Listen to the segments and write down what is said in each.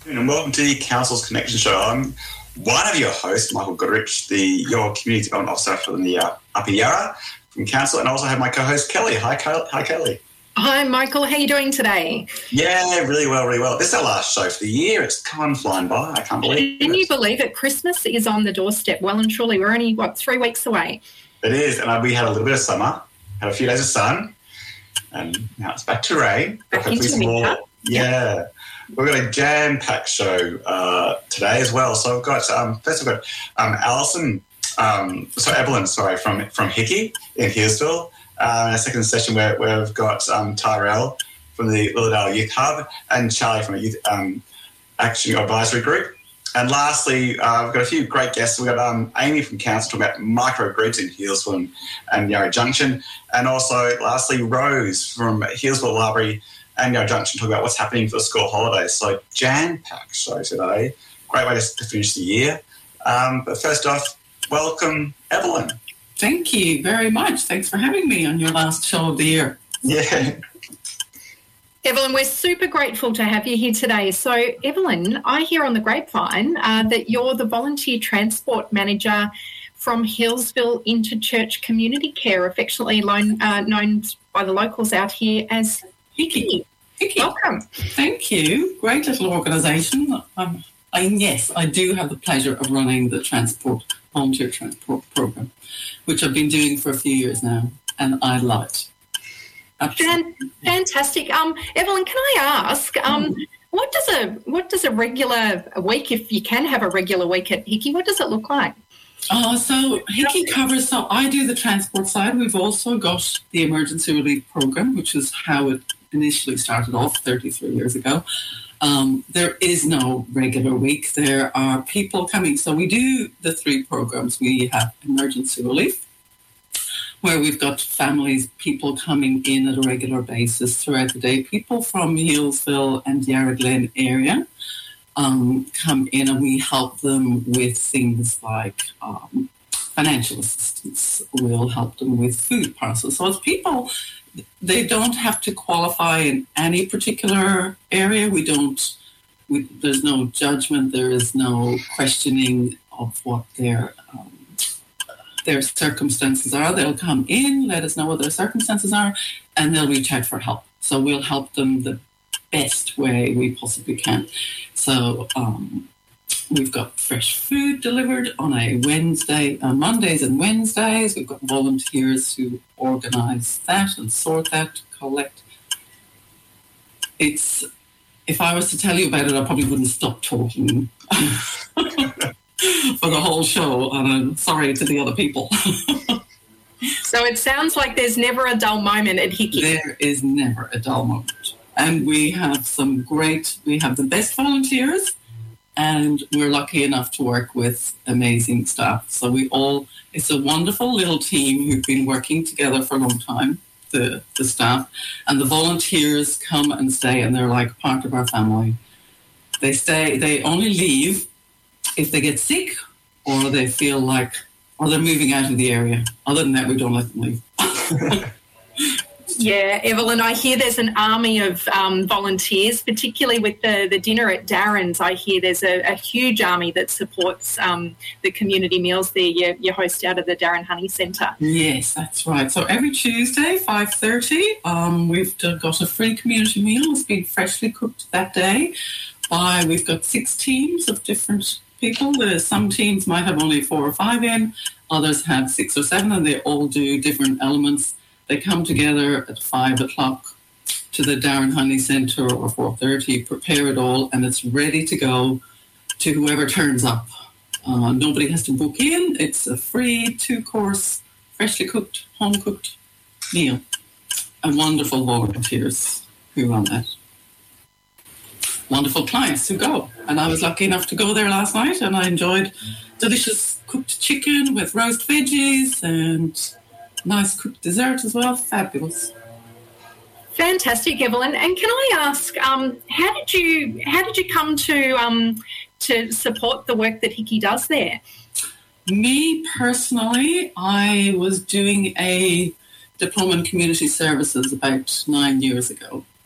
And welcome to the Council's Connection Show. I'm one of your hosts, Michael Goodrich, your Community Development Officer for the Upper Yarra from Council, and I also have my co-host Kelly. Hi, Kelly. Hi, Michael. How are you doing today? Yeah, really well, really well. This is our last show for the year. It's come flying by. I can't believe it. Can you believe it? Christmas is on the doorstep. Well and truly, we're only, 3 weeks away? It is, and we had a little bit of summer, had a few days of sun, and now it's back to rain. Back into the winter. Yeah. We've got a jam-packed show today as well. So we've got first we've got Evelyn from Hickey in Healesville. Our second session where we've got Tyrell from the Willowdale Youth Hub and Charlie from a Youth Action Advisory Group. And lastly, we've got a few great guests. We've got Amy from Council talking about microgrids in Healesville and Yarra Junction. And also, lastly, Rose from Healesville Library and Yarra Junction talking about what's happening for the school holidays. So jam-packed show today. Great way to finish the year. But first off, welcome, Evelyn. Thank you very much. Thanks for having me on your last show of the year. Yeah. Evelyn, we're super grateful to have you here today. So, Evelyn, I hear on the grapevine that you're the volunteer transport manager from Healesville Interchurch Community Care, affectionately known by the locals out here as Hickey. Welcome. Thank you. Great little organisation. Yes, I do have the pleasure of running the volunteer transport program, which I've been doing for a few years now, and I love it. Absolutely. Fantastic. Evelyn, can I ask, what does a regular week, if you can have a regular week at Hickey, what does it look like? So Hickey covers, so I do the transport side. We've also got the emergency relief program, which is how it initially started off 33 years ago. There is no regular week. There are people coming. So we do the 3 programs. We have emergency relief, where we've got families, people coming in at a regular basis throughout the day. People from Healesville and Yarra Glen area come in, and we help them with things like financial assistance. We'll help them with food parcels. So as people, they don't have to qualify in any particular area. There's no judgment. There is no questioning of what their circumstances are. They'll come in, let us know what their circumstances are, and they'll reach out for help. So we'll help them the best way we possibly can. So we've got fresh food delivered on Mondays and Wednesdays. We've got volunteers who organise that and sort that, collect. If I was to tell you about it, I probably wouldn't stop talking for the whole show, and I'm sorry to the other people. So it sounds like there's never a dull moment at Hickey. There is never a dull moment. And we have the best volunteers, and we're lucky enough to work with amazing staff. So it's a wonderful little team who've been working together for a long time, the staff, and the volunteers come and stay, and they're like part of our family. They stay, they only leave if they get sick or they feel like, or they're moving out of the area. Other than that, we don't let them leave. Yeah, Evelyn, I hear there's an army of volunteers, particularly with the dinner at Darren's. I hear there's a huge army that supports the community meals there you host out of the Darren Honey Centre. Yes, that's right. So every Tuesday, 5:30, we've got a free community meal. It's been freshly cooked that day. We've got 6 teams of different people. Some teams might have only 4 or 5 in, others have 6 or 7, and they all do different elements. They come together at 5 o'clock to the Darren Honey Centre, or 4:30, prepare it all, and it's ready to go to whoever turns up. Nobody has to book in. It's a free 2-course, freshly cooked, home-cooked meal. And wonderful volunteers who run that. Wonderful clients who go. And I was lucky enough to go there last night, and I enjoyed delicious cooked chicken with roast veggies and nice cooked dessert as well. Fabulous. Fantastic, Evelyn. And can I ask, how did you come to support the work that Hickey does there? Me personally, I was doing a diploma in community services about 9 years ago,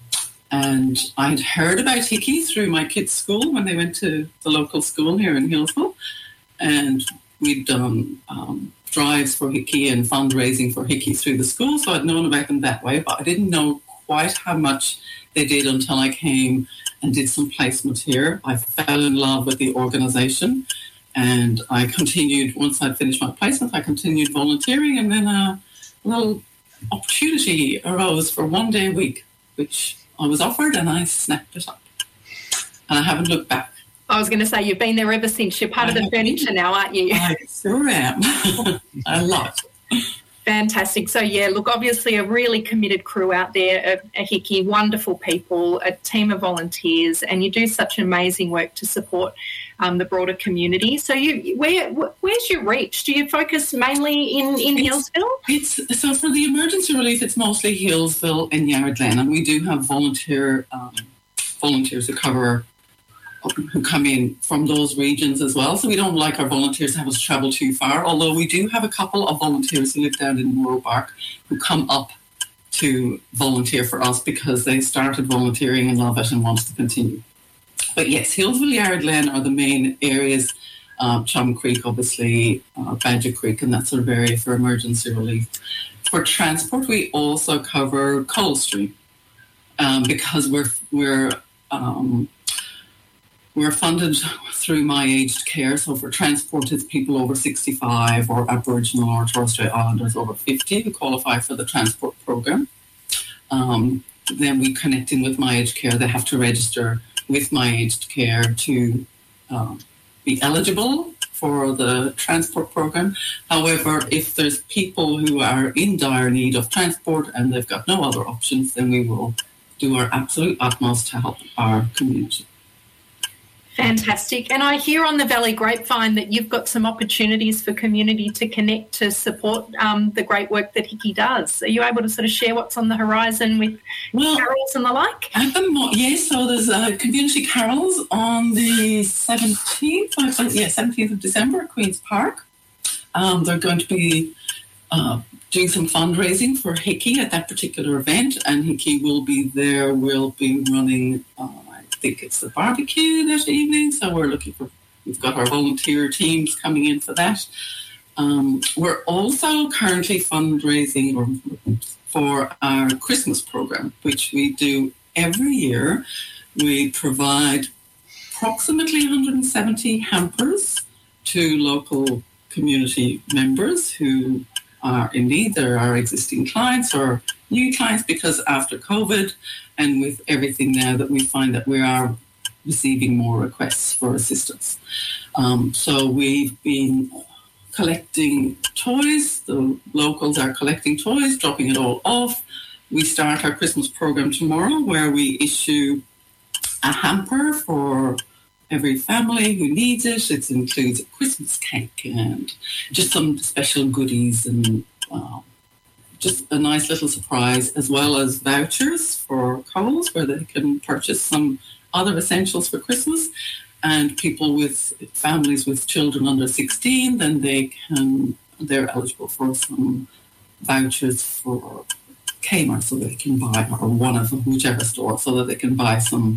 And I'd heard about Hickey through my kids' school when they went to the local school here in Hillsville. And we'd done drives for Hickey and fundraising for Hickey through the school. So I'd known about them that way, but I didn't know quite how much they did until I came and did some placement here. I fell in love with the organisation, and I continued, once I'd finished my placement, I continued volunteering, and then a little opportunity arose for 1 day a week, which I was offered, and I snapped it up. And I haven't looked back. I was going to say, you've been there ever since. You're part of the furniture now, aren't you? I sure am. I love it. Fantastic. So, yeah, look, obviously a really committed crew out there at Hickey, wonderful people, a team of volunteers, and you do such amazing work to support the broader community. So where's your reach? Do you focus mainly in Hillsville? So for the emergency relief, it's mostly Hillsville and Yarra Glen, and we do have volunteers who come in from those regions as well. So we don't like our volunteers to have us travel too far, although we do have a couple of volunteers who live down in Mooropark who come up to volunteer for us because they started volunteering and love it and want to continue. But yes, Hillsville, Yarra Glen are the main areas. Chum Creek, obviously, Badger Creek, and that sort of area for emergency relief. For transport, we also cover Coldstream because we're funded through My Aged Care. So for transport, it's people over 65 or Aboriginal or Torres Strait Islanders over 50 who qualify for the transport program. Then we connect in with My Aged Care. They have to register with My Aged Care to be eligible for the transport program. However, if there's people who are in dire need of transport and they've got no other options, then we will do our absolute utmost to help our community. Fantastic. And I hear on the Valley Grapevine that you've got some opportunities for community to connect to support the great work that Hickey does. Are you able to sort of share what's on the horizon with carols and the like? Yes, so there's community carols on the 17th, 17th of December at Queen's Park. They're going to be doing some fundraising for Hickey at that particular event, and Hickey will be there. We'll be running... I think it's the barbecue that evening, so we've got our volunteer teams coming in for that. We're also currently fundraising for our Christmas program, which we do every year. We provide approximately 170 hampers to local community members who are in need. There are existing clients or new clients, because after COVID and with everything now, that we find that we are receiving more requests for assistance. So we've been collecting toys. The locals are collecting toys, dropping it all off. We start our Christmas program tomorrow, where we issue a hamper for every family who needs it. It includes a Christmas cake and just some special goodies and just a nice little surprise, as well as vouchers for Coles where they can purchase some other essentials for Christmas. And people with families with children under 16, then they're eligible for some vouchers for Kmart, so they can buy, or one of them, whichever store, so that they can buy some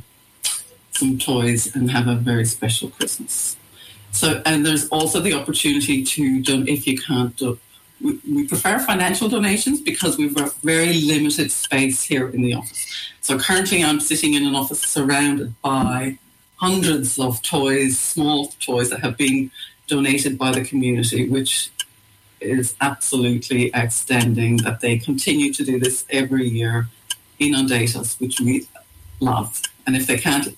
toys and have a very special Christmas. So, and there's also the opportunity to donate if you can't do. We prefer financial donations because we've got very limited space here in the office. So currently I'm sitting in an office surrounded by hundreds of toys, small toys that have been donated by the community, which is absolutely outstanding that they continue to do this every year, inundate us, which we love. And if they can't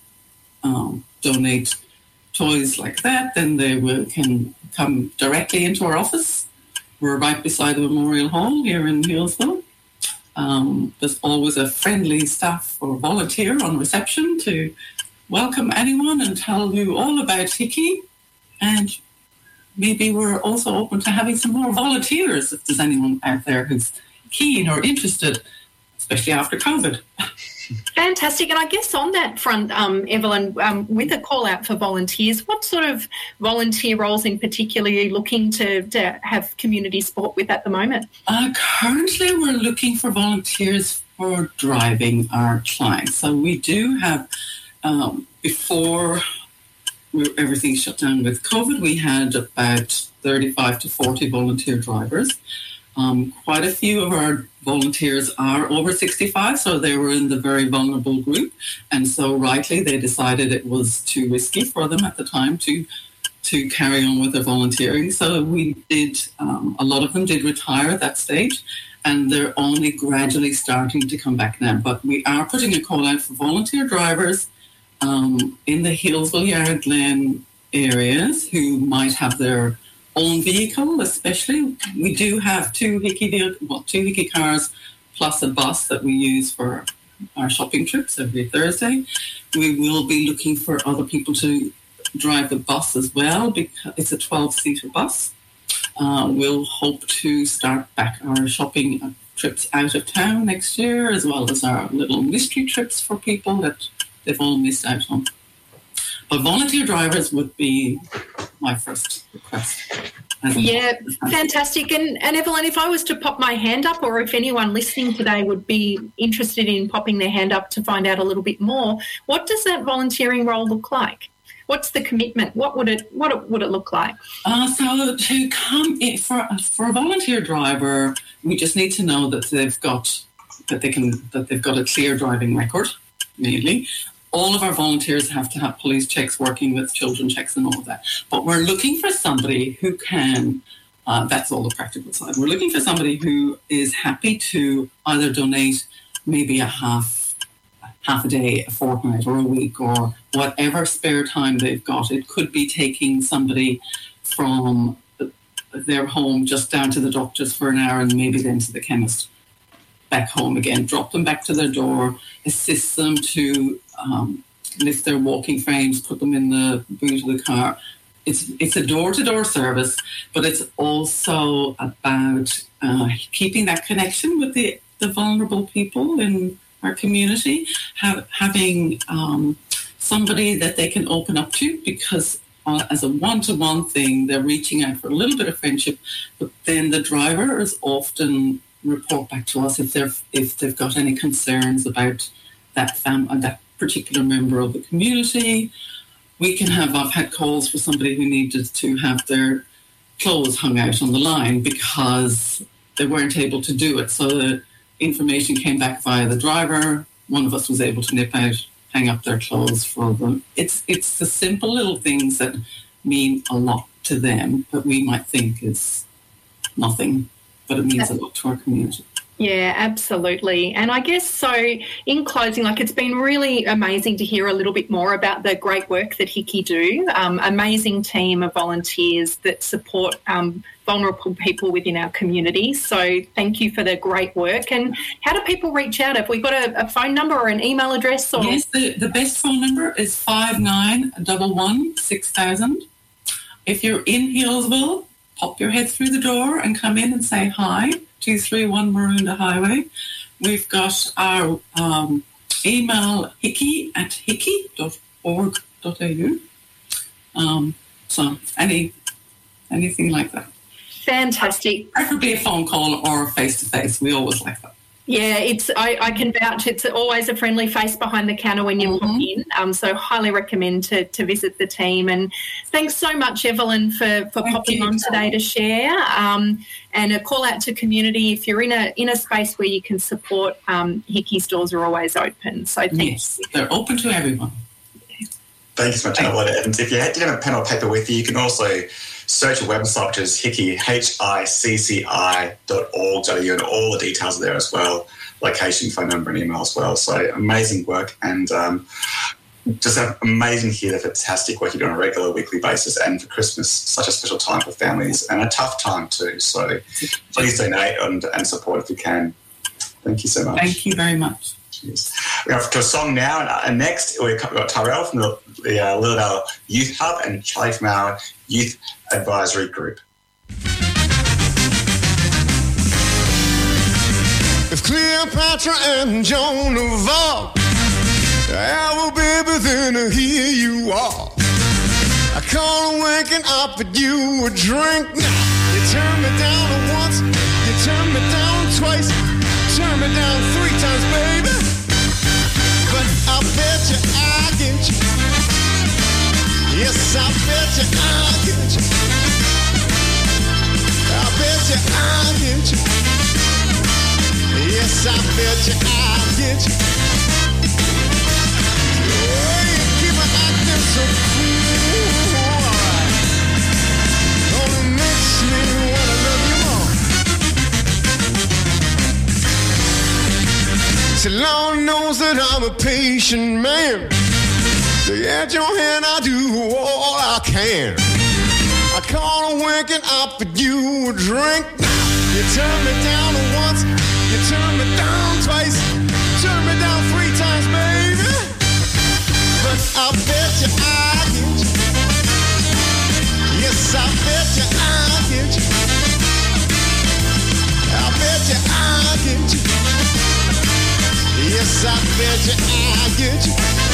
donate toys like that, then they can come directly into our office. We're right beside the Memorial Hall here in Hillsville. There's always a friendly staff or volunteer on reception to welcome anyone and tell you all about Hickey. And maybe we're also open to having some more volunteers if there's anyone out there who's keen or interested, especially after COVID. Fantastic. And I guess on that front, Evelyn, with a call out for volunteers, what sort of volunteer roles in particular are you looking to have community support with at the moment? Currently, we're looking for volunteers or driving our clients. So we do have, before everything shut down with COVID, we had about 35 to 40 volunteer drivers. Quite a few of our volunteers are over 65, so they were in the very vulnerable group. And so rightly, they decided it was too risky for them at the time to carry on with their volunteering. So we did, a lot of them did retire at that stage, and they're only gradually starting to come back now. But we are putting a call out for volunteer drivers in the Hillsville, Yarra Glen areas who might have their own vehicle, especially. We do have two Hickey cars plus a bus that we use for our shopping trips every Thursday. We will be looking for other people to drive the bus as well, because it's a 12-seater bus. We'll hope to start back our shopping trips out of town next year, as well as our little mystery trips for people that they've all missed out on. But volunteer drivers would be my first request. Yeah, fantastic. And Evelyn, if I was to pop my hand up, or if anyone listening today would be interested in popping their hand up to find out a little bit more, what does that volunteering role look like? What's the commitment? What would it look like? So to come in for a volunteer driver, we just need to know that they've got a clear driving record, mainly. All of our volunteers have to have police checks, working with children checks and all of that. But we're looking for somebody who can, that's all the practical side. We're looking for somebody who is happy to either donate maybe a half a day, a fortnight or a week, or whatever spare time they've got. It could be taking somebody from their home just down to the doctor's for an hour and maybe then to the chemist, back home again, drop them back to their door, assist them to lift their walking frames, put them in the boot of the car. It's a door-to-door service, but it's also about keeping that connection with the vulnerable people in our community, having somebody that they can open up to, because as a one-to-one thing, they're reaching out for a little bit of friendship, but then the drivers often report back to us if they've got any concerns about that particular member of the community. I've had calls for somebody who needed to have their clothes hung out on the line because they weren't able to do it. So the information came back via the driver. One of us was able to nip out, hang up their clothes for them. It's the simple little things that mean a lot to them that we might think is nothing, but it means a lot to our community. Yeah, absolutely. And I guess so in closing, it's been really amazing to hear a little bit more about the great work that Hickey do. Amazing team of volunteers that support vulnerable people within our community. So thank you for the great work. And how do people reach out? Have we got a phone number or an email address? Or? Yes, the best phone number is 5911 6000. If you're in Hillsville, pop your head through the door and come in and say hi. 231 Maroondah Highway. We've got our email hickey@hickey.org.au. So anything like that. Fantastic. Preferably a phone call or face-to-face. We always like that. Yeah, I can vouch. It's always a friendly face behind the counter when you walk in. So highly recommend to visit the team. And thanks so much, Evelyn, for popping on today to share. And a call out to community. If you're in a space where you can support, Hickey's doors are always open. So thanks. Yes, they're open to everyone. Thank you so much, Evelyn. And if you didn't have a pen or paper with you, you can also search a website, which is Hickey, HICCI.org.au, and all the details are there as well, location, phone number and email as well. So amazing work, and just amazing to hear the fantastic work you do on a regular weekly basis, and for Christmas, such a special time for families and a tough time too. So please donate and support if you can. Thank you so much. Thank you very much. Cheers. We're going to a song now, and next we've got Tyrell from the Lilydale Youth Hub and Charlie from our Youth Advisory Group. If Cleopatra and Joan of Arc ever, baby, then here you are. I called a wink and offered you a drink. Now you turned me down once, you turned me down twice. turn me down 3 times, baby. But I bet you I'll get you. Yes, I bet you I'll get you. I bet you I'll get you. Yes, I bet you I'll get you. Oh, you keep on acting so cool. Alright. Only makes me wanna love you more. See, Lord knows that I'm a patient man. To get your hand, I do all I can. I call a wink and offer you a drink. You turn me down once, you turn me down twice, turn me down 3 times, baby. But I bet you I'll get you. Yes, I bet you I'll get you. I bet you I'll get you. Yes, I bet you I'll get you.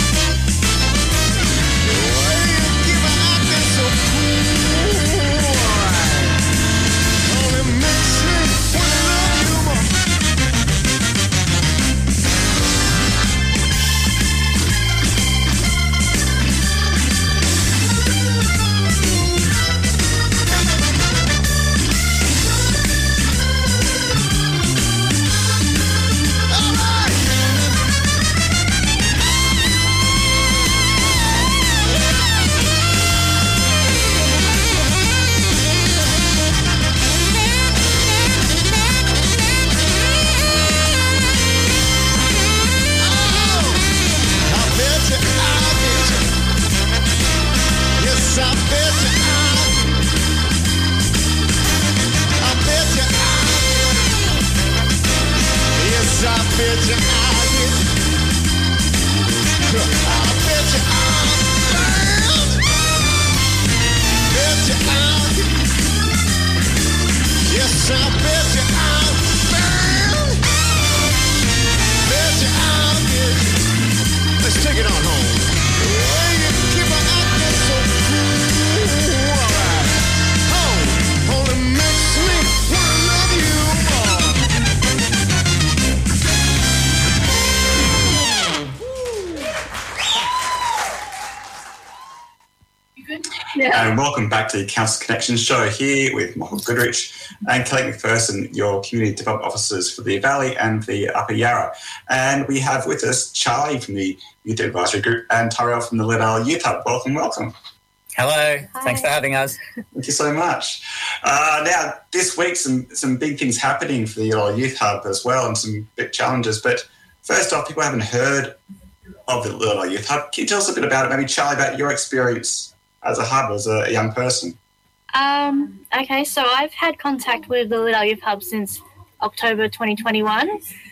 And welcome back to the Council Connection show here with Michael Goodrich and Kelly McPherson, your Community Development Officers for the Valley and the Upper Yarra. And we have with us Charlie from the Youth Advisory Group and Tyrell from the Liddell Youth Hub. Welcome, welcome. Hello. Hi. Thanks for having us. Thank you so much. Now, this week, some big things happening for the Liddell Youth Hub as well and some big challenges. But first off, people haven't heard of the Liddell Youth Hub. Can you tell us a bit about it, maybe, Charlie, about your experience as a hub, as a young person? Okay, so I've had contact with the Liddell Youth Hub since October 2021.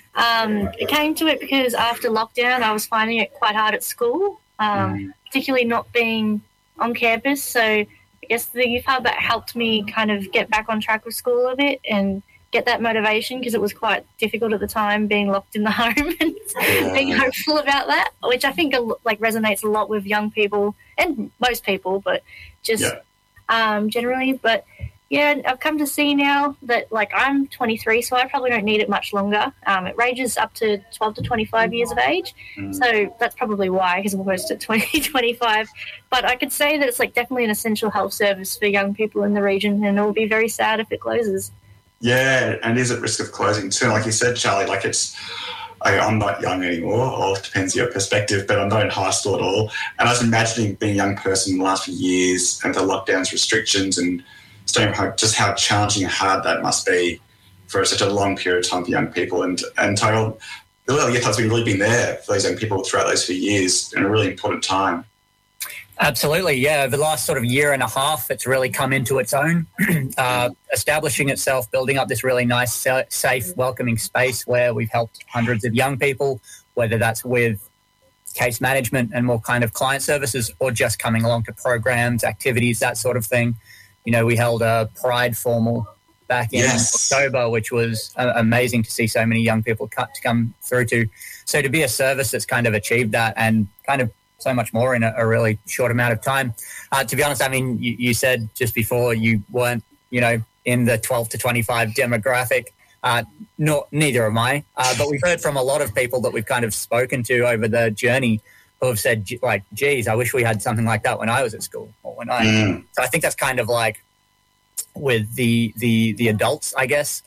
It came to it because after lockdown, I was finding it quite hard at school, particularly not being on campus. So I guess the Youth Hub helped me kind of get back on track with school a bit and get that motivation, because it was quite difficult at the time being locked in the home and being hopeful about that, which I think resonates a lot with young people and most people, but just generally. But yeah, I've come to see now that I'm 23, so I probably don't need it much longer. It ranges up to 12 to 25 years of age, so that's probably why, because I'm almost at 20, 25. But I could say that it's definitely an essential health service for young people in the region, and it will be very sad if it closes. Yeah, and is at risk of closing too. Like you said, Charlie, I'm not young anymore, or it depends on your perspective, but I'm not in high school at all. And I was imagining being a young person in the last few years and the lockdowns, restrictions, and staying home, just how challenging and hard that must be for such a long period of time for young people. And Tyrell, the Liddell Youth Hub's really been there for those young people throughout those few years in a really important time. Absolutely, yeah. Over the last sort of year and a half, it's really come into its own, establishing itself, building up this really nice, safe, welcoming space where we've helped hundreds of young people, whether that's with case management and more kind of client services or just coming along to programs, activities, that sort of thing. You know, we held a Pride formal back in October, which was amazing to see so many young people come through to. So to be a service that's kind of achieved that and kind of so much more in a really short amount of time. To be honest, I mean, you said just before you weren't, in the 12 to 25 demographic. Neither am I. But we've heard from a lot of people that we've kind of spoken to over the journey who have said, like, geez, I wish we had something like that when I was at school or when I... So I think that's kind of like with the adults, I guess.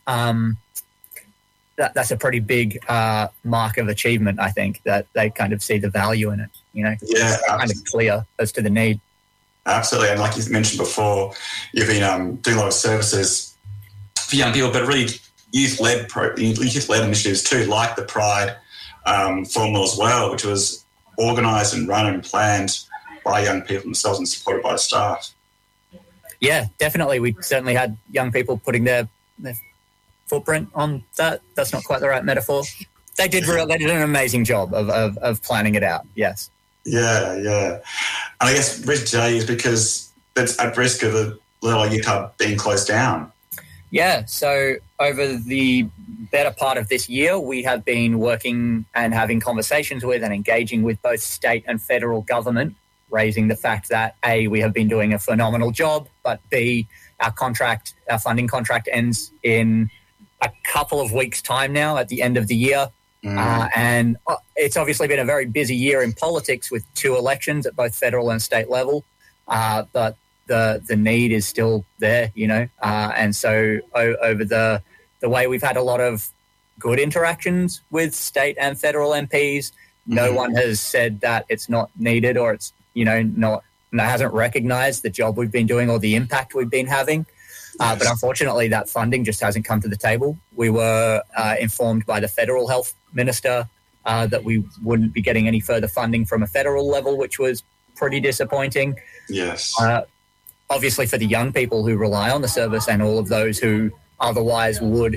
That's a pretty big mark of achievement, I think, that they kind of see the value in it, you know? Yeah. It's kind of clear as to the need. Absolutely. And like you mentioned before, you've been doing a lot of services for young people, but really youth-led initiatives too, like the Pride Formula as well, which was organised and run and planned by young people themselves and supported by the staff. Yeah, definitely. We certainly had young people putting their footprint on that. That's not quite the right metaphor. They did an amazing job of planning it out, yes. Yeah. And I guess Risk J is because it's at risk of the Little Youth Hub being closed down. Yeah, so over the better part of this year, we have been working and having conversations with and engaging with both state and federal government, raising the fact that, A, we have been doing a phenomenal job, but B, our funding contract ends in a couple of weeks' time now at the end of the year. And it's obviously been a very busy year in politics with 2 elections at both federal and state level, but the need is still there, you know. And so over the way we've had a lot of good interactions with state and federal MPs, no one has said that it's not needed or it's, you know, hasn't recognised the job we've been doing or the impact we've been having. But unfortunately, that funding just hasn't come to the table. We were informed by the federal health minister that we wouldn't be getting any further funding from a federal level, which was pretty disappointing. Yes. Obviously, for the young people who rely on the service and all of those who otherwise would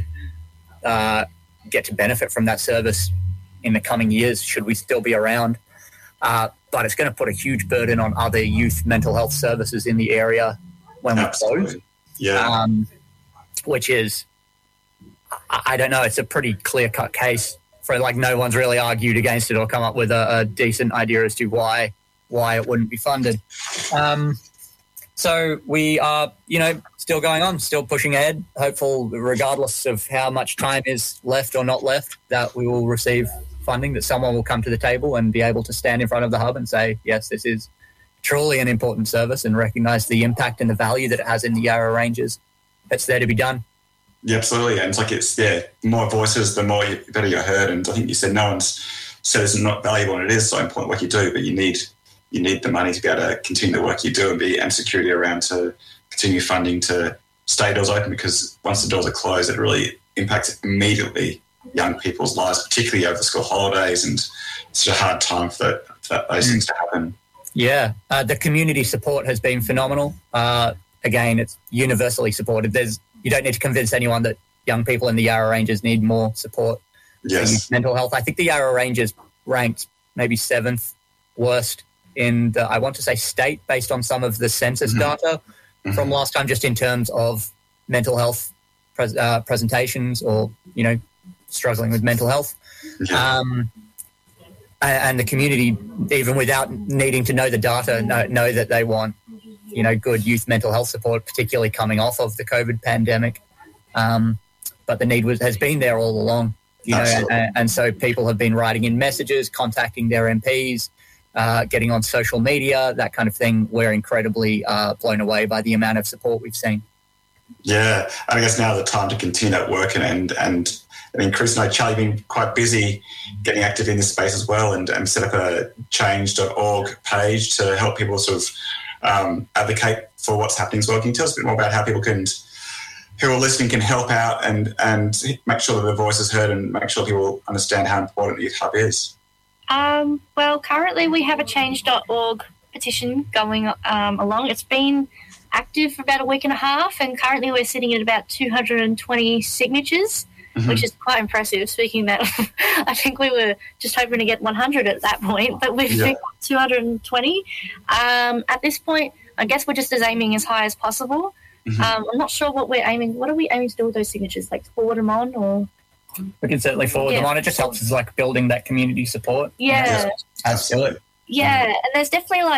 get to benefit from that service in the coming years, should we still be around. But it's going to put a huge burden on other youth mental health services in the area when we close. Yeah. Which is, I don't know, it's a pretty clear-cut case for, like, no one's really argued against it or come up with a decent idea as to why it wouldn't be funded. So we are, you know, still going on, still pushing ahead, hopeful, regardless of how much time is left or not left, that we will receive funding, that someone will come to the table and be able to stand in front of the hub and say, yes, this is truly an important service, and recognise the impact and the value that it has in the Yarra Ranges. It's there to be done. Yeah, absolutely. And it's like, the more voices, the better you're heard. And I think you said no one's said it's not valuable, and it is so important what you do, but you need the money to be able to continue the work you do and security around to continue funding to stay doors open, because once the doors are closed, it really impacts immediately young people's lives, particularly over the school holidays, and it's such a hard time for those things to happen. Yeah, the community support has been phenomenal. Again, it's universally supported. You don't need to convince anyone that young people in the Yarra Ranges need more support for youth mental health. I think the Yarra Ranges ranked maybe 7th worst in the, I want to say, state, based on some of the census data from last time, just in terms of mental health presentations or, you know, struggling with mental health. Yeah. And the community, even without needing to know the data, know that they want, you know, good youth mental health support, particularly coming off of the COVID pandemic. But the need has been there all along, you know, and so people have been writing in messages, contacting their MPs, getting on social media, that kind of thing. We're incredibly blown away by the amount of support we've seen. Yeah, I guess now the time to continue that work and increase. I know, Charlie, you've been quite busy getting active in this space as well, and set up a change.org page to help people sort of advocate for what's happening as well. Can you tell us a bit more about how people who are listening can help out and make sure that their voice is heard and make sure people understand how important the Youth Hub is? Well, currently we have a change.org petition going along. It's been active for about a week and a half, and currently we're sitting at about 220 signatures, which is quite impressive, speaking that I think we were just hoping to get 100 at that point, but we've got 220. At this point, I guess we're just aiming as high as possible. I'm not sure what we're aiming. What are we aiming to do with those signatures? Like forward them on, or? We can certainly forward them on. It just helps us like building that community support. Yeah. Add to it. Yeah, and there's definitely like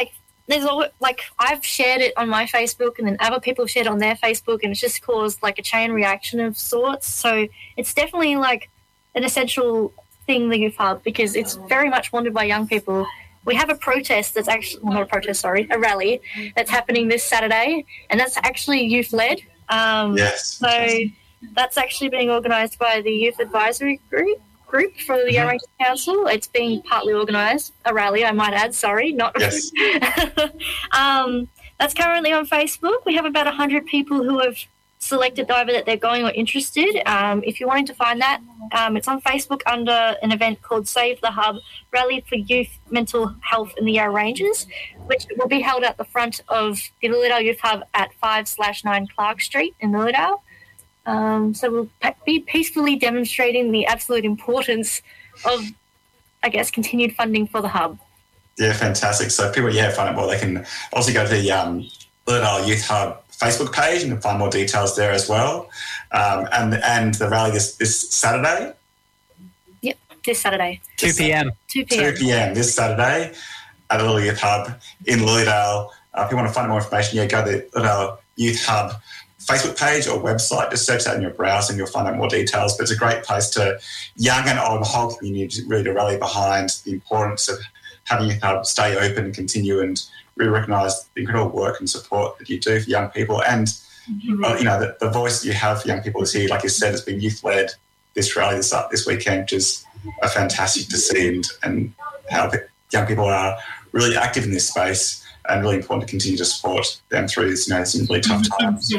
there's always, like, I've shared it on my Facebook, and then other people have shared it on their Facebook, and it's just caused like a chain reaction of sorts. So it's definitely like an essential thing, the Youth Hub, because it's very much wanted by young people. We have a protest that's actually, well, not a protest, sorry, a rally that's happening this Saturday, and that's actually youth-led. Yes. So that's actually being organised by the Youth Advisory Group for the Yarra Ranges Council. It's being partly organised, a rally, I might add, sorry, not Yes. That's currently on Facebook. We have about 100 people who have selected either that they're going or interested. If you're wanting to find that, it's on Facebook under an event called Save the Hub, Rally for Youth Mental Health in the Yarra Ranges, which will be held at the front of the Lilydale Youth Hub at 5/9 Clark Street in Lilydale. So we'll be peacefully demonstrating the absolute importance of, I guess, continued funding for the hub. Yeah, fantastic. So if people, find out more, they can also go to the Lilydale Youth Hub Facebook page and find more details there as well. And the rally this Saturday? Yep, this Saturday. 2 p.m. 2 p.m. 2 p.m. this Saturday at the Lilydale Youth Hub in Lilydale. If you want to find more information, go to the Lilydale Youth Hub Facebook page or website. Just search that in your browser and you'll find out more details. But it's a great place to, young and old, the whole community, really to rally behind the importance of having Youth Hub stay open and continue, and really recognise the incredible work and support that you do for young people. And, the voice that you have for young people is here, like you said, has been youth-led, this rally this weekend, which is fantastic to see, and how young people are really active in this space, and really important to continue to support them through this, some really tough times.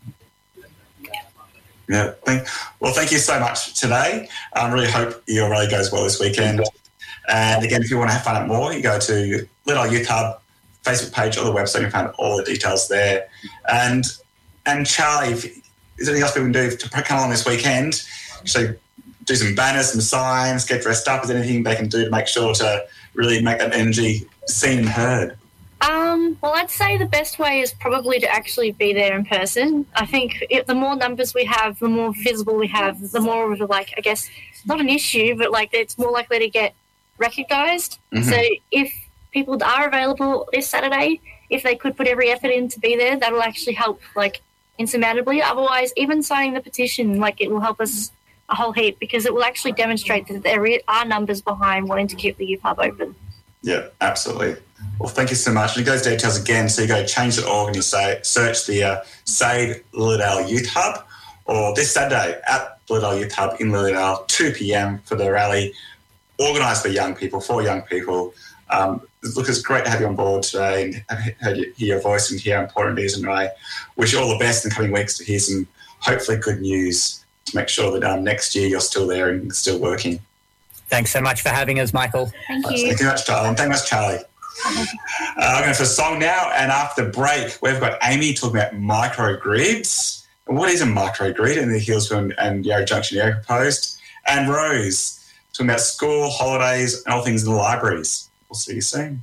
Yeah. Thank you so much today. I really hope your rally goes well this weekend. And again, if you want to find out more, you go to Lilydale Youth Hub Facebook page or the website and find all the details there. And Charlie, is there anything else we can do to come along this weekend? So do some banners, some signs, get dressed up. Is there anything they can do to make sure to really make that energy seen and heard? Well, I'd say the best way is probably to actually be there in person. I think the more numbers we have, the more visible we have, the more of I guess, not an issue, but it's more likely to get recognised. Mm-hmm. So if people are available this Saturday, if they could put every effort in to be there, that'll actually help insurmountably. Otherwise, even signing the petition, it will help us a whole heap, because it will actually demonstrate that there are numbers behind wanting to keep the Youth Hub open. Yeah, absolutely. Well, thank you so much. And those details again, so you go change.org and you search the Save Lilydale Youth Hub, or this Saturday at Lilydale Youth Hub in Lilydale, 2 p.m. for the rally, organised for young people, for young people. Look, it's great to have you on board today and hear your voice and hear how important it is. And I wish you all the best in the coming weeks to hear some hopefully good news to make sure that next year you're still there and still working. Thanks so much for having us, Michael. Thank you. Thank you much, Charlie. And thank you much, Charlie. I'm going for a song now, and after the break, we've got Amy talking about microgrids. And what is a microgrid in the Healesville and Yarra Junction area proposed? And Rose talking about school, holidays, and all things in the libraries. We'll see you soon.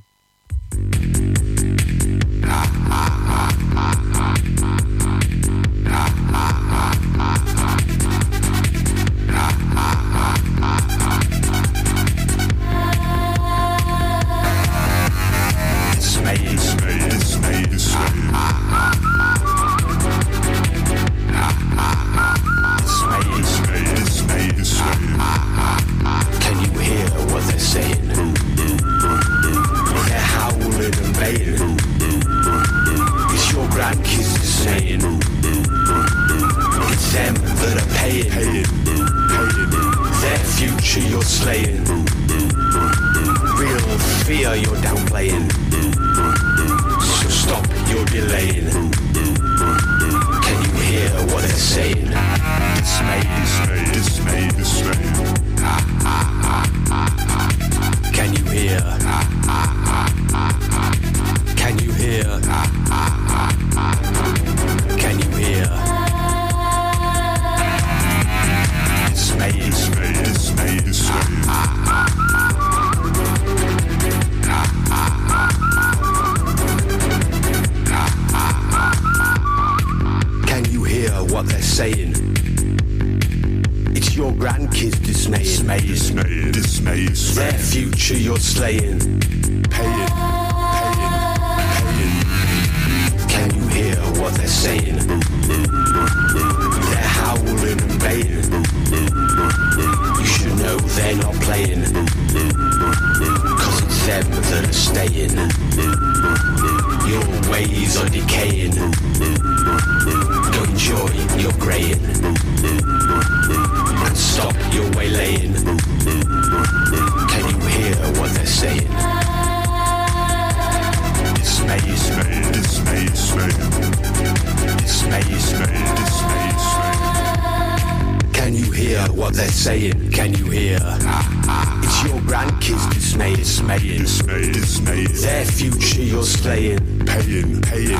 Can you hear what they're saying? They're howling and baying. It's your grandkids saying. It's them that are paying. Their future you're slaying. Real fear you're downplaying. So stop your delaying. Can you hear what they're saying? Dismay, dismay, dismay, dismay. Can you hear? Can you hear? Can you hear? Dismay, dismay, dismay, dismay. Can you hear what they're saying? It's your grandkids dismaying. Dismay, dismay, dismay, dismay. Their future you're slaying. Paying, paying, paying. they're saying. They're howling and baying. You should know they're not playing, 'cause it's them that are staying. Your ways are decaying. Go enjoy your greying and stop your waylaying. Can you hear what they're saying? Dismay, dismay, dismay, dismay. Dismay, dismay, dismay, dismay. Can you hear what they're saying? Can you hear? It's your grandkids dismay, dismaying. Dismay, dismay. Their future you're slaying. Paying, paying.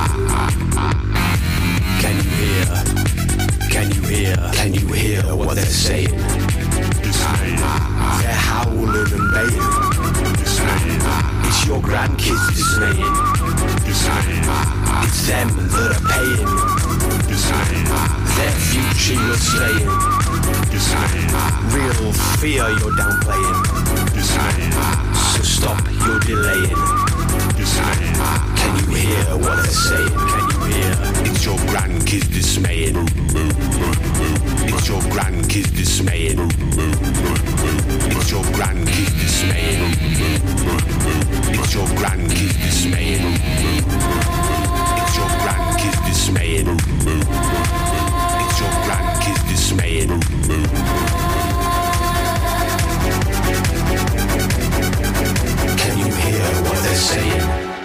Can you hear? Can you hear? Can you hear what they're saying? Dismay. They're howling and baying. Dismay. It's your grandkids dismaying. Dismay. It's them that are paying. Dismay. Their future you're slaying. Dismay. Real fear you're downplaying. Dismay. So stop your delaying. Dismay. Can you hear what they're saying? Can you hear? It's your grandkids dismaying. It's your grandkids dismaying. It's your grandkids dismaying. It's your grandkids dismaying. It's your grandkids dismaying. It's your grandkids dismaying. Can you hear what they're saying?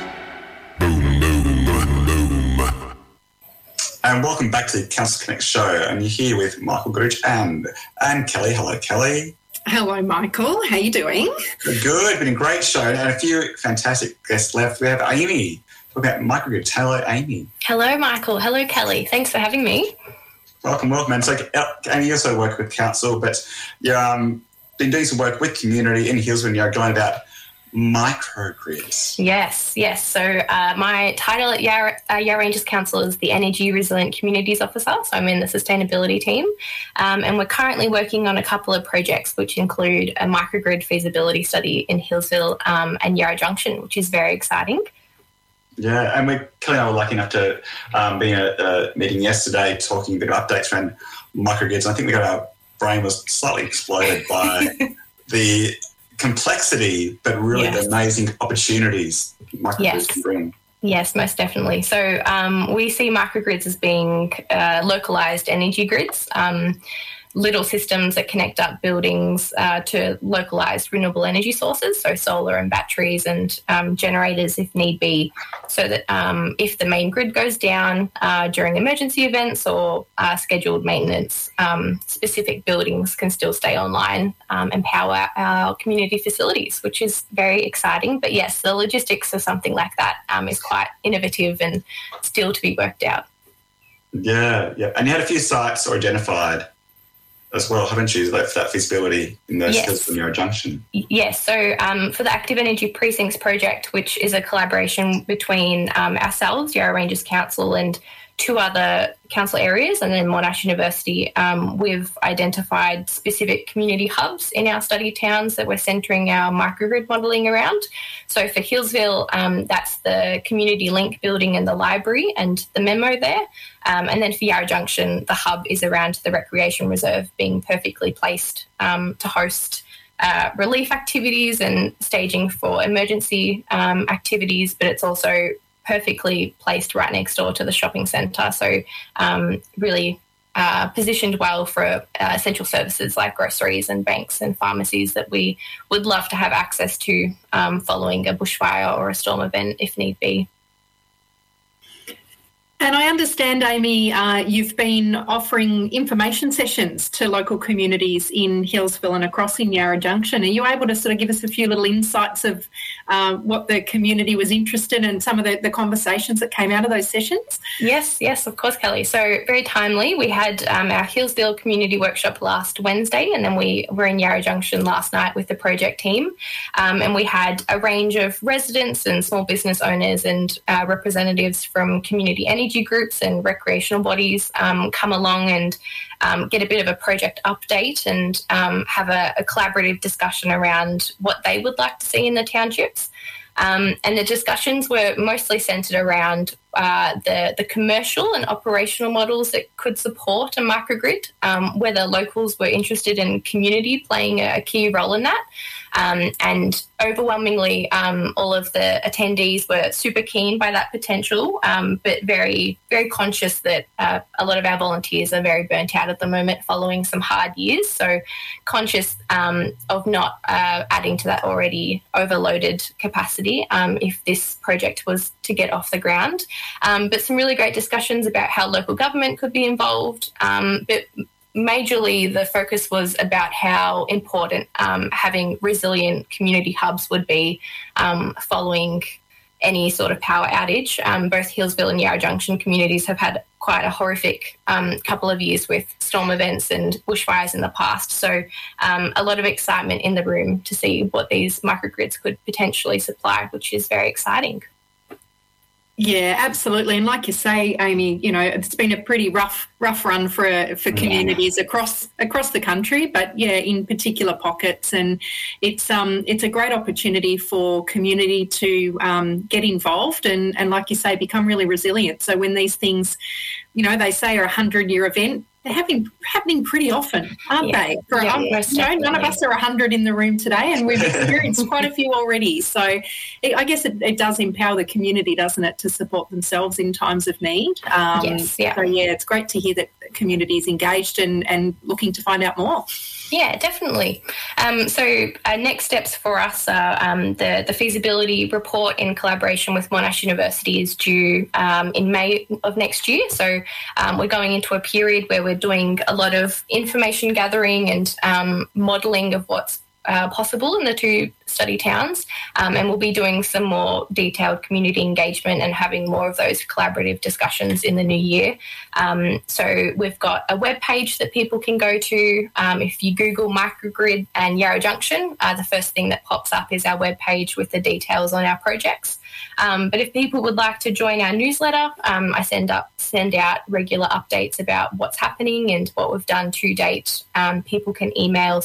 And welcome back to the Council Connect show. And you're here with Michael Goodrich and Kelly. Hello, Kelly. Hello, Michael. How you doing? Good. Been a great show and a few fantastic guests left. We have Amy talking about microgrids. Hello, Amy. Hello, Michael. Hello, Kelly. Thanks for having me. Welcome. And so, Amy, you also work with council, but you've been doing some work with community in Healesville and Yarra about microgrids. Yes. So my title at Yarra Ranges Council is the Energy Resilient Communities Officer. So I'm in the sustainability team. And we're currently working on a couple of projects which include a microgrid feasibility study in Healesville and Yarra Junction, which is very exciting. Yeah, and Kelly and I were lucky enough to be in a meeting yesterday talking a bit of updates around microgrids. And I think our brain was slightly exploded by the complexity, but really the amazing opportunities microgrids can bring. Yes, most definitely. So we see microgrids as being localised energy grids, little systems that connect up buildings to localised renewable energy sources, so solar and batteries and generators if need be, so that if the main grid goes down during emergency events or scheduled maintenance, specific buildings can still stay online and power our community facilities, which is very exciting. But yes, the logistics of something like that is quite innovative and still to be worked out. Yeah. And you had a few sites identified as well, haven't you, for that feasibility in those Healesville and Yarra Junction? Yes. So for the Active Energy Precincts project, which is a collaboration between ourselves, Yarra Ranges Council, and two other council areas, and then Monash University, we've identified specific community hubs in our study towns that we're centering our microgrid modelling around. So for Healesville, that's the Community Link building and the library and the memo there. And then for Yarra Junction, the hub is around the recreation reserve, being perfectly placed to host relief activities and staging for emergency activities, but it's also perfectly placed right next door to the shopping centre. So really positioned well for essential services like groceries and banks and pharmacies that we would love to have access to following a bushfire or a storm event if need be. And I understand, Amy, you've been offering information sessions to local communities in Healesville and across in Yarra Junction. Are you able to sort of give us a few little insights of what the community was interested in and some of the conversations that came out of those sessions? Yes, of course, Kelly. So very timely. We had our Healesville community workshop last Wednesday, and then we were in Yarra Junction last night with the project team. And we had a range of residents and small business owners and representatives from community energy groups and recreational bodies come along and get a bit of a project update and have a collaborative discussion around what they would like to see in the townships. And the discussions were mostly centred around the commercial and operational models that could support a microgrid, whether locals were interested in community playing a key role in that. And overwhelmingly, all of the attendees were super keen by that potential, but very, very conscious that a lot of our volunteers are very burnt out at the moment following some hard years. So conscious of not adding to that already overloaded capacity if this project was to get off the ground. But some really great discussions about how local government could be involved. But majorly, the focus was about how important having resilient community hubs would be following any sort of power outage. Both Healesville and Yarra Junction communities have had quite a horrific couple of years with storm events and bushfires in the past. So a lot of excitement in the room to see what these microgrids could potentially supply, which is very exciting. Yeah, absolutely. And like you say, Amy, you know, it's been a pretty rough run for communities across the country, but yeah, in particular pockets. And it's a great opportunity for community to get involved and like you say, become really resilient. So when these things, you know, they say are a 100-year event, they're happening pretty often, aren't they? None of us are 100 in the room today, and we've experienced quite a few already. So I guess it does empower the community, doesn't it, to support themselves in times of need. So, yeah, it's great to hear that the community is engaged and looking to find out more. Yeah, definitely. So next steps for us are the feasibility report in collaboration with Monash University is due in May of next year. So we're going into a period where we're doing a lot of information gathering and modelling of what's possible in the two study towns, and we'll be doing some more detailed community engagement and having more of those collaborative discussions in the new year. So we've got a web page that people can go to. If you Google microgrid and Yarra Junction, the first thing that pops up is our web page with the details on our projects. But if people would like to join our newsletter, I send out regular updates about what's happening and what we've done to date. People can email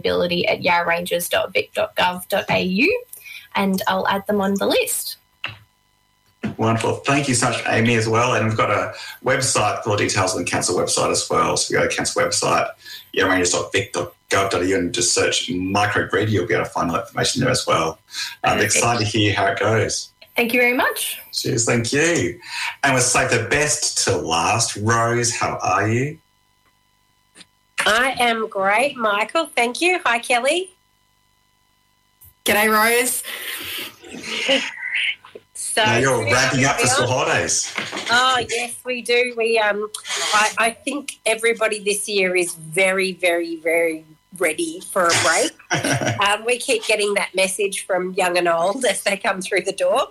sustainability@yarrarangers.vic.gov.au and I'll add them on the list. Wonderful. Thank you so much, Amy, as well. And we've got a website, full details on the council website as well. So you go to the council website, yarrarangers.vic.gov.au, and just search microgrid. You'll be able to find all that information there as well. I'm excited to hear how it goes. Thank you very much. Cheers, thank you. And we'll save the best to last. Rose, how are you? I am great, Michael. Thank you. Hi, Kelly. G'day, Rose. So now you're ramping up for school holidays. Oh, yes, we do. We, I think everybody this year is very, very, very ready for a break. We keep getting that message from young and old as they come through the door.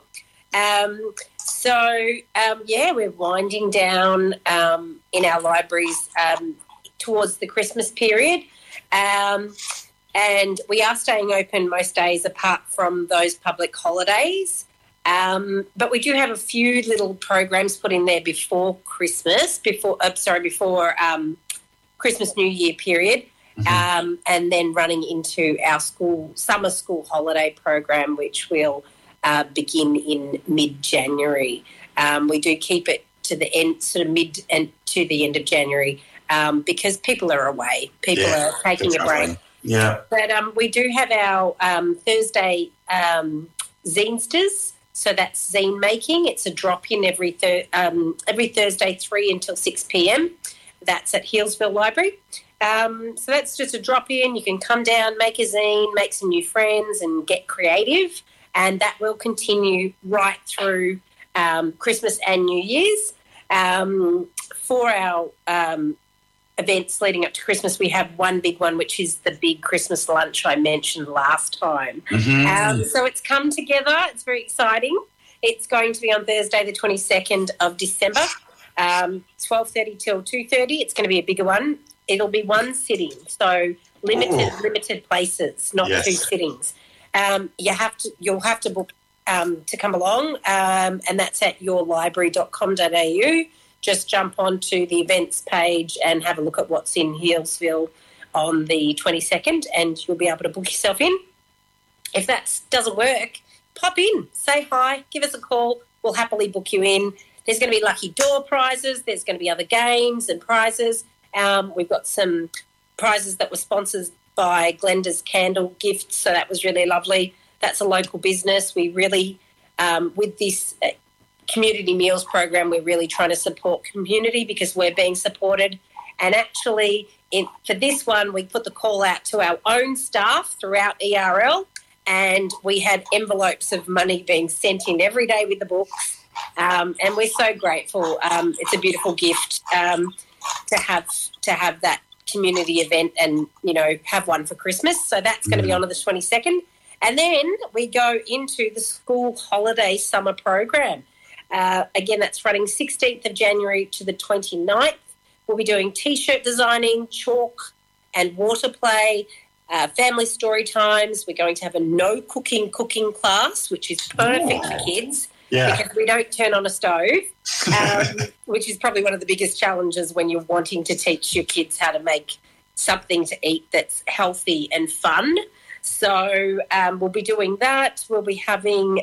We're winding down in our libraries towards the Christmas period. And we are staying open most days apart from those public holidays. But we do have a few little programs put in there before Christmas, before Christmas New Year period, and then running into our summer school holiday program, which will begin in mid-January. We do keep it to the end, sort of mid and to the end of January, because people are away. People are taking a break. Yeah. But we do have our Thursday Zinesters. So that's zine making. It's a drop-in every Thursday, 3 until 6 p.m. That's at Healesville Library. So that's just a drop-in. You can come down, make a zine, make some new friends and get creative. And that will continue right through Christmas and New Year's. For our events leading up to Christmas, we have one big one, which is the big Christmas lunch I mentioned last time. So it's come together. It's very exciting. It's going to be on Thursday, the 22nd of December, 12:30 till 2:30. It's going to be a bigger one. It'll be one sitting, so limited places, not two sittings. You'll have to book to come along, and that's at yourlibrary.com.au. Just jump onto the events page and have a look at what's in Healesville on the 22nd, and you'll be able to book yourself in. If that doesn't work, pop in, say hi, give us a call. We'll happily book you in. There's going to be lucky door prizes. There's going to be other games and prizes. We've got some prizes that were sponsored by Glenda's Candle Gifts, so that was really lovely. That's a local business. We really, with this community meals program, we're really trying to support community because we're being supported. And actually, for this one, we put the call out to our own staff throughout ERL, and we had envelopes of money being sent in every day with the books. And we're so grateful. It's a beautiful gift to have that community event and, have one for Christmas. So that's going to be on the 22nd. And then we go into the school holiday summer program. Again, that's running 16th of January to the 29th. We'll be doing T-shirt designing, chalk and water play, family story times. We're going to have a no cooking class, which is perfect for kids. Yeah. Because we don't turn on a stove, which is probably one of the biggest challenges when you're wanting to teach your kids how to make something to eat that's healthy and fun. So we'll be doing that. We'll be having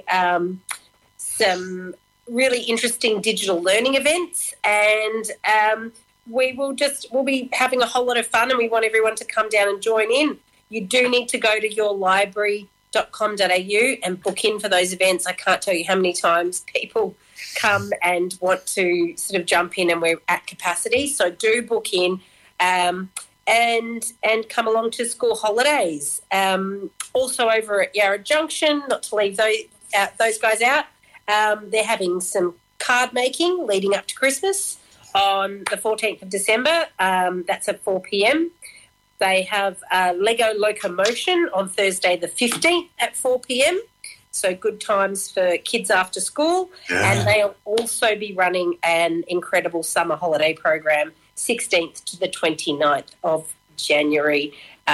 some really interesting digital learning events, and we'll be having a whole lot of fun, and we want everyone to come down and join in. You do need to go to yourlibrary.com.au and book in for those events. I can't tell you how many times people come and want to sort of jump in and we're at capacity. So do book in and come along to school holidays. Also over at Yarra Junction, not to leave those guys out, they're having some card making leading up to Christmas on the 14th of December. That's at 4 p.m. They have Lego Locomotion on Thursday the 15th at 4 p.m, so good times for kids after school. Yeah. And they'll also be running an incredible summer holiday program, 16th to the 29th of January.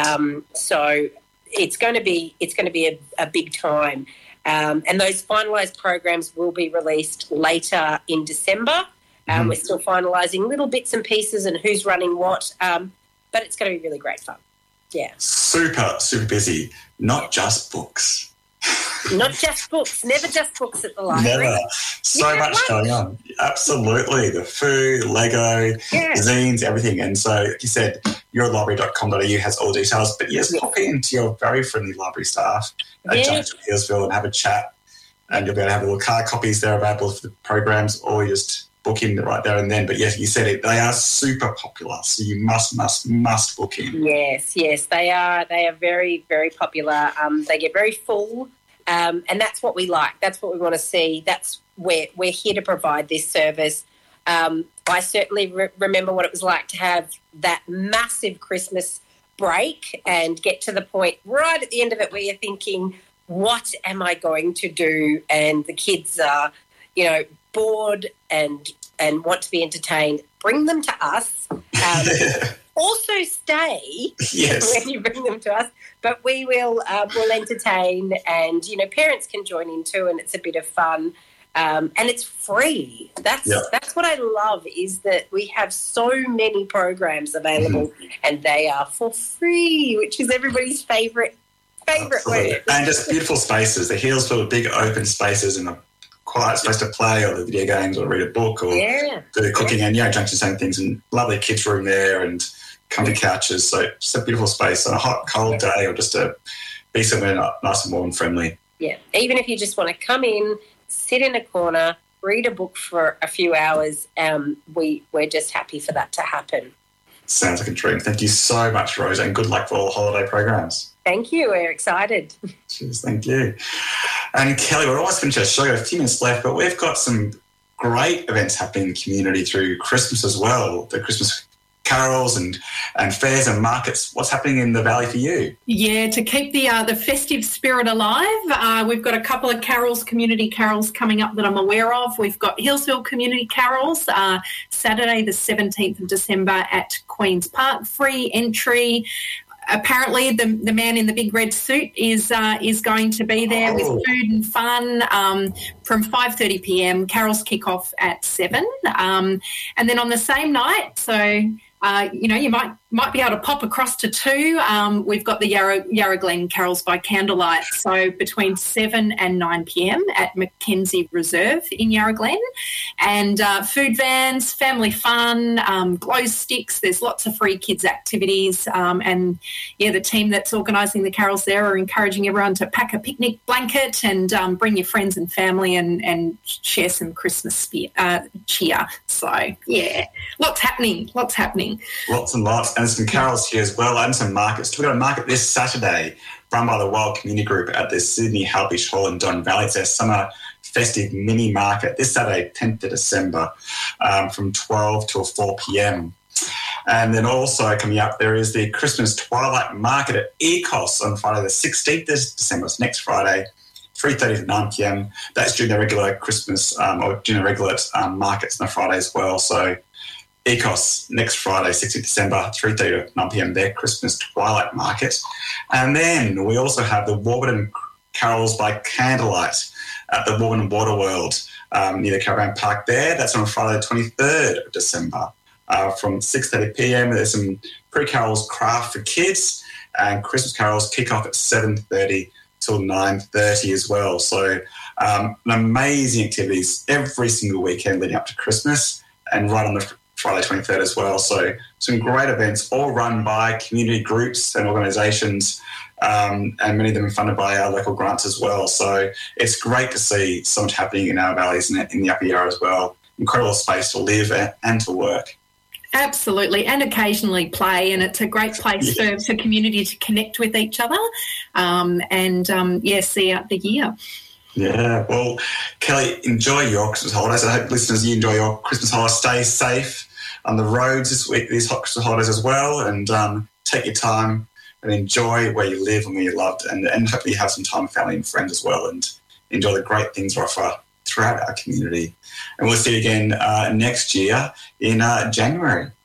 So it's going to be a big time. And those finalised programs will be released later in December. We're still finalising little bits and pieces and who's running what. But it's going to be really great fun. Yeah. Super, super busy. Not just books. Not just books. Never just books at the library. Never. So much going on. Absolutely. The food, Lego, zines, everything. And so, like you said, yourlibrary.com.au has all details. But yes, pop into your very friendly library staff at Junction Healesville and have a chat. And you'll be able to have little card copies there available for the programs, or you just book in right there and then. But yes, you said it, they are super popular, so you must book in. Yes, they are very, very popular. They get very full, and that's what we like. That's what we want to see. That's where we're here to provide this service. I certainly remember what it was like to have that massive Christmas break and get to the point right at the end of it where you're thinking, what am I going to do? And the kids are, bored and want to be entertained. Bring them to us. Also stay when you bring them to us. But we will we'll entertain, and parents can join in too, and it's a bit of fun. And it's free. That's what I love, is that we have so many programs available, and they are for free, which is everybody's favourite word. And just beautiful spaces. The Healesville are big open spaces and a quiet space to play or the video games or read a book or do the cooking, and Junction same things, and lovely kids room there and comfy couches. So just a beautiful space on a hot, cold day, or just to be somewhere nice and warm and friendly. Yeah, even if you just want to come in, sit in a corner, read a book for a few hours, we're just happy for that to happen. Sounds like a dream. Thank you so much, Rose, and good luck for all the holiday programs. Thank you. We're excited. Cheers. Thank you. And Kelly, we're almost finished our show. We've got a few minutes left, but we've got some great events happening in the community through Christmas as well. The Christmas carols and fairs and markets. What's happening in the Valley for you? Yeah, to keep the festive spirit alive, we've got a couple of community carols coming up that I'm aware of. We've got Healesville Community Carols, Saturday the 17th of December at Queen's Park. Free entry. Apparently, the man in the big red suit is going to be there with food and fun from 5:30 p.m. Carols kick off at 7, and then on the same night. So you might might be able to pop across to 2. We've got the Yarra Glen Carols by Candlelight, so between 7 and 9 p.m. at Mackenzie Reserve in Yarra Glen. And food vans, family fun, glow sticks, there's lots of free kids activities. And, the team that's organising the carols there are encouraging everyone to pack a picnic blanket and bring your friends and family and share some Christmas cheer. So, lots happening. Lots and lots. And some carols here as well, and some markets. We've got a market this Saturday run by the Wild Community Group at the Sydney Halpish Hall in Don Valley. It's their summer festive mini market this Saturday, 10th of December, from 12 till 4 p.m. And then also coming up, there is the Christmas Twilight Market at ECOS on Friday the 16th of December. It's next Friday, 3:30 to 9 p.m. That's during the regular Christmas or during the regular markets on the Friday as well. So ECOS next Friday, 16th December, 3:30 to 9 p.m, their Christmas Twilight Market. And then we also have the Warburton Carols by Candlelight at the Warburton Waterworld near the Caravan Park there. That's on Friday the 23rd of December from 6:30 p.m. There's some pre-carols craft for kids, and Christmas carols kick off at 7:30 till 9:30 as well. So amazing activities every single weekend leading up to Christmas and right on the Friday 23rd as well. So some great events all run by community groups and organisations, and many of them are funded by our local grants as well. So it's great to see so much happening in our valleys and in the Upper Yarra as well. Incredible space to live and to work. Absolutely, and occasionally play, and it's a great place for community to connect with each other and see out the year. Yeah, well, Kelly, enjoy your Christmas holidays. I hope listeners, you enjoy your Christmas holidays. Stay safe on the roads this week, these hot Christmas holidays as well, and take your time and enjoy where you live and where you're loved, and hopefully you have some time with family and friends as well, and enjoy the great things we offer throughout our community. And we'll see you again next year in January.